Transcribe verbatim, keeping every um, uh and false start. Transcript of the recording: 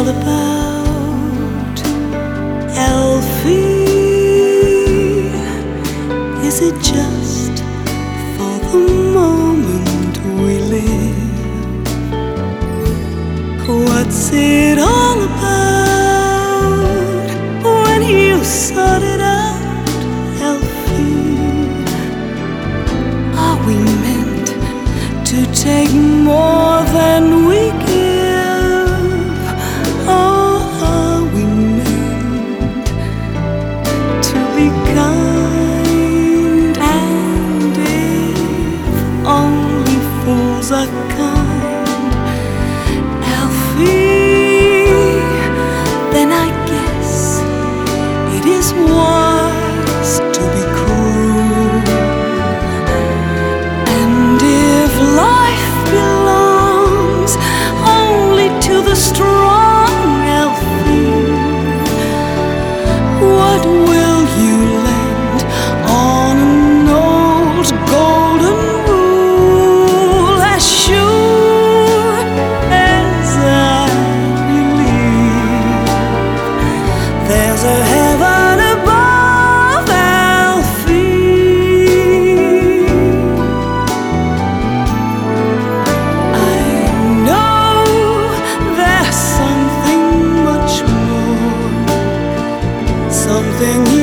about, Alfie? Is it just for the moment we live? What's it all about when you sort it out, Alfie? Are we meant to take more than we give? Or are we meant to be kind? And if only fools are kind, Alfie, then I guess it is wise to be cruel. And if life belongs only to the strong, Alfie, what will you lend on an old golden rule? As sure as I believe there's a heaven above, Alfie, I know there's something much more, something